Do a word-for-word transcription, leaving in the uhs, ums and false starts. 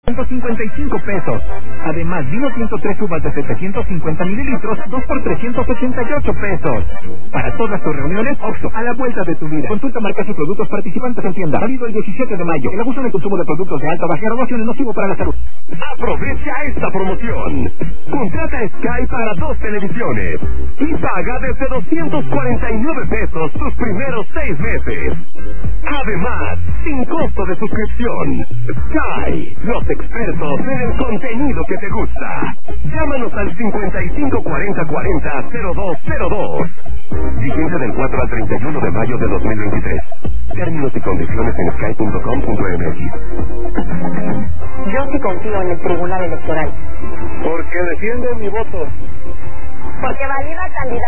ciento cincuenta y cinco pesos. Además, vino ciento tres uvas de setecientos cincuenta mililitros, dos por trescientos ochenta y ocho pesos. Para todas tus reuniones, Oxxo, a la vuelta de tu vida. Consulta marcas y productos participantes en tienda. Válido el diecisiete de mayo. El abuso en el consumo de productos de alta o baja graduación es nocivo para la salud. Aprovecha esta promoción. Contrata Sky para dos televisiones y paga desde doscientos cuarenta y nueve pesos tus primeros seis meses. Además, sin costo de suscripción. Sky, los expertos en el contenido que te gusta. Llámanos al cincuenta y cinco cuarenta cuarenta cero dos cero dos. Vigencia del cuatro al treinta y uno de mayo de dos mil veintitrés. Términos y condiciones en sky punto com punto m x. Yo sí confío en el Tribunal Electoral. Porque defiende mi voto. Porque valida candidatos.